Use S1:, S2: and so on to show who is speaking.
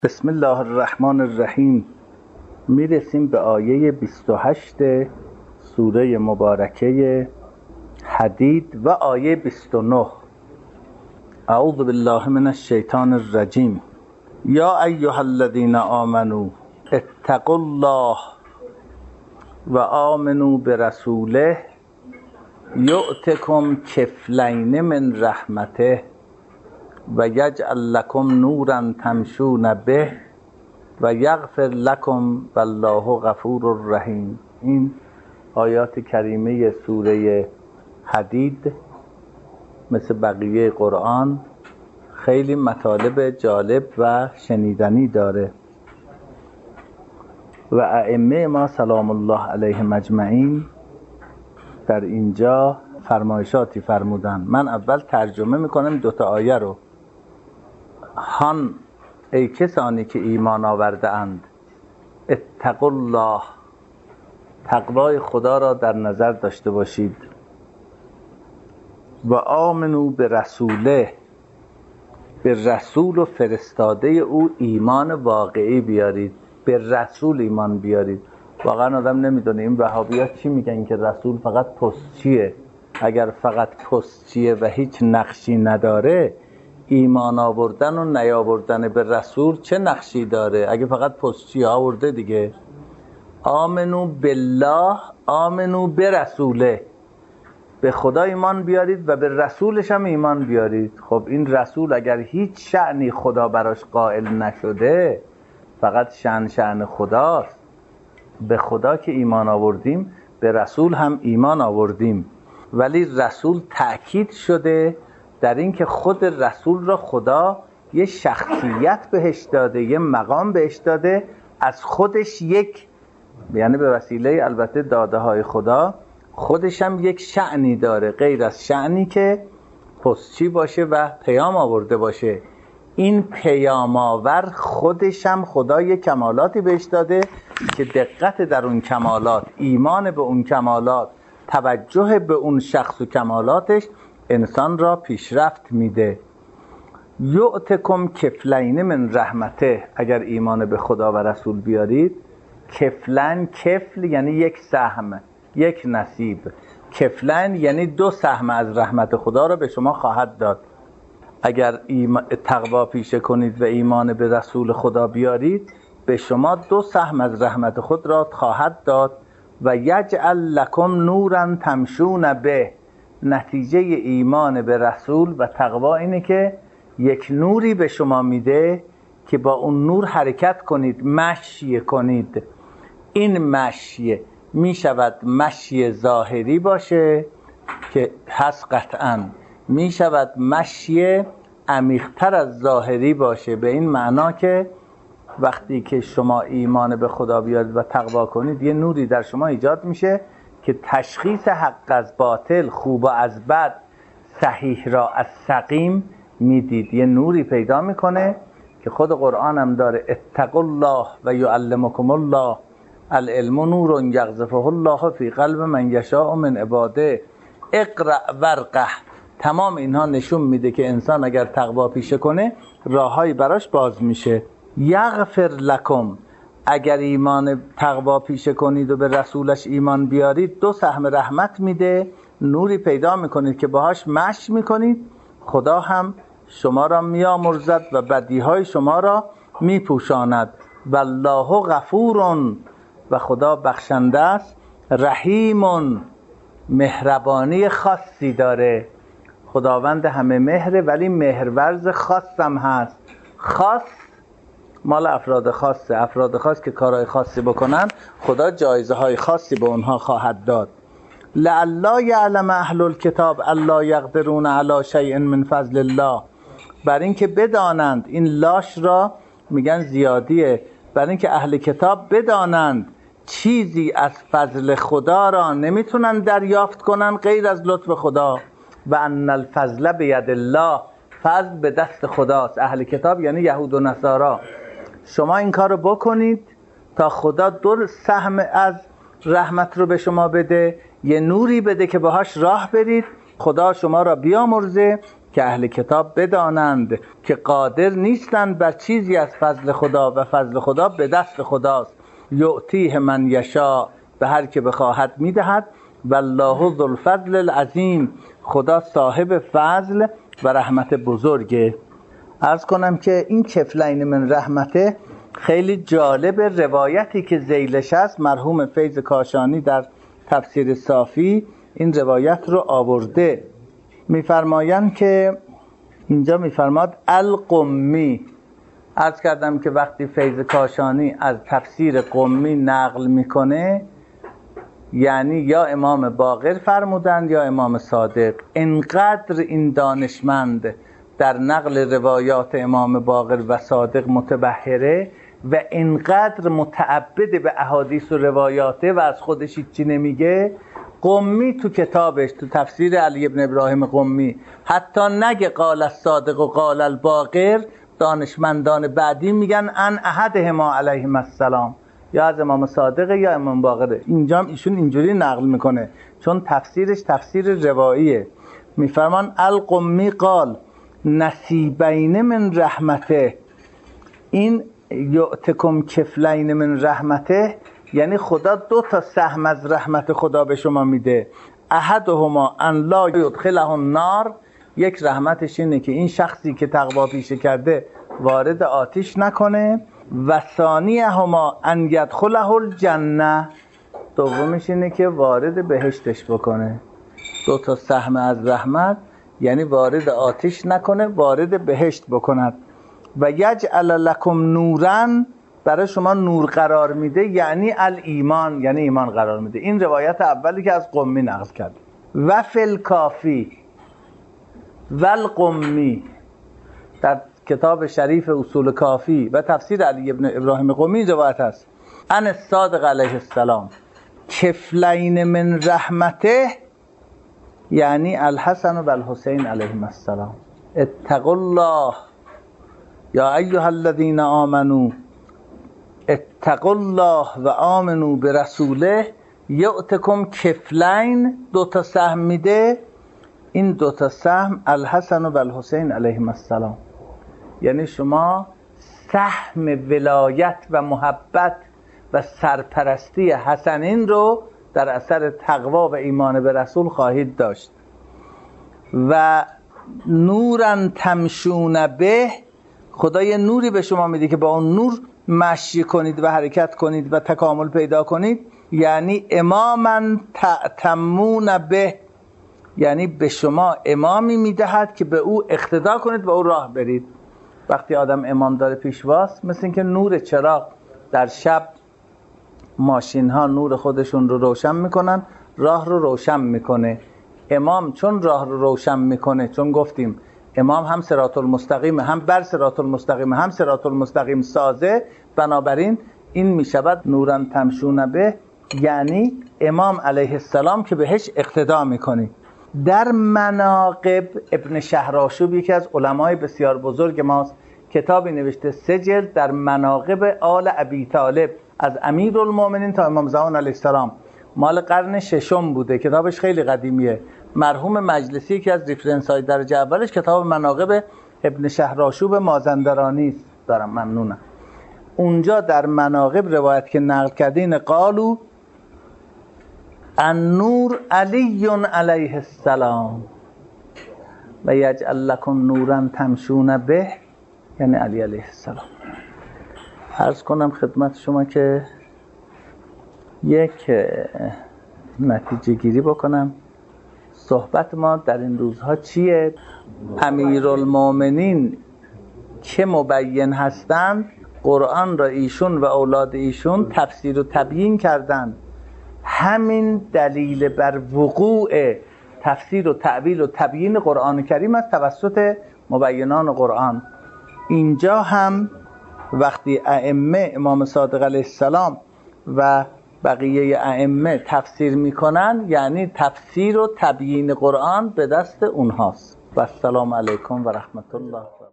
S1: بسم الله الرحمن الرحیم. میرسیم به آیه 28 سوره مبارکه حدید و آیه 29. اعوذ بالله من الشیطان الرجیم. یا ایها الذین آمنوا اتقوا الله و آمنوا برسوله یؤتکم کفلین من رحمته و یجعل لکم نورا تمشون به و یغفر لکم والله غفور رحیم. این آیات کریمه سوره حدید مثل بقیه قرآن خیلی مطالب جالب و شنیدنی داره و ائمه ما سلام الله علیهم اجمعین در اینجا فرمایشاتی فرمودن. من اول ترجمه میکنم دوتا آیه رو. هان ای کسانی که ایمان آورده اند، اتقوا الله، تقوای خدا را در نظر داشته باشید، و آمنو به رسوله، به رسول و فرستاده او ایمان واقعی بیارید. به رسول ایمان بیارید. واقعا آدم نمیدونه این وهابی‌ها چی میگن که رسول فقط پستچیه. اگر فقط پستچیه و هیچ نقشی نداره، ایمان آوردن و نیاوردن به رسول چه نقشی داره؟ اگه فقط پستچی آورده دیگه. آمنو بالله، آمنو به رسوله، به خدا ایمان بیارید و به رسولش هم ایمان بیارید. خب این رسول اگر هیچ شأنی خدا براش قائل نشده، فقط شأن خداست. به خدا که ایمان آوردیم، به رسول هم ایمان آوردیم، ولی رسول تأکید شده در این که خود رسول را خدا یه شخصیت بهش داده، یه مقام بهش داده، از خودش یک، یعنی به وسیله البته داده های خدا، خودش هم یک شأنی داره غیر از شأنی که پستچی باشه و پیام آورده باشه. این پیام آور خودش هم خدا یک کمالاتی بهش داده که دقت در اون کمالات، ایمان به اون کمالات، توجه به اون شخص و کمالاتش انسان را پیشرفت میده. یؤتکم کفلین من رحمته، اگر ایمان به خدا و رسول بیارید. کفلن، کفل یعنی یک سهم، یک نصیب. کفلن یعنی 2 سهم از رحمت خدا را به شما خواهد داد. اگر تقوا پیشه کنید و ایمان به رسول خدا بیارید، به شما 2 سهم از رحمت خود را خواهد داد. و یجعل لکم نورا تمشون به، نتیجه ایمان به رسول و تقوا اینه که یک نوری به شما میده که با اون نور حرکت کنید، مشی کنید. این مشی می شود مشی ظاهری باشه که هست قطعاً، می شود مشی عمیق‌تر از ظاهری باشه، به این معنا که وقتی که شما ایمان به خدا بیارید و تقوا کنید، یه نوری در شما ایجاد میشه که تشخیص حق از باطل، خوب از بد، صحیح را از سقیم میدید. یه نوری پیدا میکنه که خود قرآن هم داره. اتقوا الله و یعلمکم الله، العلم نور یقذفه الله فی قلب من یشاء من عباده، اقرأ ورقه. تمام اینها نشون میده که انسان اگر تقوا پیشه کنه، راههایی براش باز میشه. یغفر لکم، اگر ایمان تقوا پیشه کنید و به رسولش ایمان بیارید، 2 سهم رحمت میده، نوری پیدا میکنید که باهاش مشی میکنید، خدا هم شما را میامرزد و بدیهای شما را میپوشاند. والله غفور، و خدا بخشنده است، رحیم، مهربانی خاصی داره. خداوند همه مهره، ولی مهرورز خاص هم هست. خاص مال افراد خاصه. افراد خاص که کارهای خاصی بکنن، خدا جایزه های خاصی به اونها خواهد داد. لعلی یعلم اهل الکتاب الا یقدرون علی شیء من فضل الله، بر این که بدانند، این لاش را میگن زیادیه، بر این که اهل کتاب بدانند چیزی از فضل خدا را نمیتونن دریافت کنن غیر از لطف خدا. و ان الفضل بید الله، فضل به دست خداست. اهل کتاب یعنی یهود و نصارا. شما این کار رو بکنید تا خدا 2 سهم از رحمت رو به شما بده، یه نوری بده که باهاش راه برید، خدا شما را بیامرزه که اهل کتاب بدانند که قادر نیستند بر چیزی از فضل خدا و فضل خدا به دست خداست. یعطیه من یشاء، به هر که بخواهد میدهد. والله ذو الفضل العظیم، خدا صاحب فضل و رحمت بزرگه. عرض کنم که این کفلین من رحمته خیلی جالب. روایتی که ذیلش است مرحوم فیض کاشانی در تفسیر صافی این روایت رو آورده. میفرمایند که اینجا میفرماد القمی. عرض کردم که وقتی فیض کاشانی از تفسیر قمی نقل میکنه یعنی یا امام باقر فرمودند یا امام صادق. انقدر این دانشمند در نقل روایات امام باقر و صادق متبحره و انقدر متعبد به احادیث و روایاته و از خودش چی نمیگه. قمی تو کتابش، تو تفسیر علی ابن ابراهیم قمی، حتی نگه قال الصادق و قال الباقر، دانشمندان بعدی میگن ان احدهما علیهم السلام، یا از امام صادق یا امام باقره. اینجا هم ایشون اینجوری نقل میکنه چون تفسیرش تفسیر رواییه. میفرمان القمی قال نصیبین من رحمته. این یعتکم کفلین من رحمته یعنی خدا 2 سهم از رحمت خدا به شما میده. احدهما ان لا یدخله النار، یک رحمتش اینه که این شخصی که تقوا پیشه کرده وارد آتش نکنه. و ثانیهما ان یدخله الجنه، دومش اینه که وارد بهشتش بکنه. 2 سهم از رحمت یعنی وارد آتش نکنه، وارد بهشت بکند. و یجعل لکم نورا، برای شما نور قرار میده، یعنی الایمان، یعنی ایمان قرار میده. این روایت اولی که از قمی نقل کرد. و فی الکافی و القمی، در کتاب شریف اصول کافی و تفسیر علی ابن ابراهیم قمی روایت است ان الصادق علیه السلام کفلین من رحمته یعنی الحسن و الحسین علیهم السلام. اتقوا الله یا ایها الذین آمنوا اتقوا الله و آمنوا برسوله یؤتکم کفلین، 2 سهم میده. این 2 سهم الحسن و الحسین علیهم السلام، یعنی شما سهم ولایت و محبت و سرپرستی حسنین رو در اثر تقوا و ایمان به رسول خواهید داشت. و نورا تمشون به، خدا یه نوری به شما میده که با اون نور مشی کنید و حرکت کنید و تکامل پیدا کنید. یعنی اماما تأتمون به، یعنی به شما امامی میدهد که به او اقتدا کنید و او راه برید. وقتی آدم امام داره پیشواست، مثل اینکه نور چراغ در شب ماشین ها نور خودشون رو روشن میکنن، راه رو روشن میکنه. امام چون راه رو روشن میکنه، چون گفتیم امام هم صراط المستقیم، هم بر صراط المستقیم، هم صراط المستقیم سازه، بنابراین این میشود نورن تمشون به، یعنی امام علیه السلام که بهش اقتدا میکنی. در مناقب ابن شهرآشوب یکی از علمای بسیار بزرگ ماست، کتابی نوشته 3 جلد در مناقب آل ابی طالب از امیرالمومنین تا امام زمان علیه السلام، مال قرن 6 بوده. کتابش خیلی قدیمیه. مرحوم مجلسی که از ریفرنس های درجه اولش کتاب مناقب ابن شهرآشوب مازندرانی است. دارم، ممنونم. اونجا در مناقب روایت که نقل کردین قالو النور علی علیه السلام و یجعل لکم نورا تمشون به، یعنی علی علیه السلام. عرض کنم خدمت شما که یک نتیجه گیری بکنم. صحبت ما در این روزها چیه؟ امیرالمومنین که مبین هستند، قرآن را ایشون و اولاد ایشون تفسیر و تبیین کردند. همین دلیل بر وقوع تفسیر و تعویل و تبیین قرآن کریم است توسط مبینان قرآن. اینجا هم وقتی ائمه امام صادق علیه السلام و بقیه ائمه تفسیر میکنن، یعنی تفسیر و تبیین قرآن به دست اونهاست. و السلام علیکم و رحمت الله.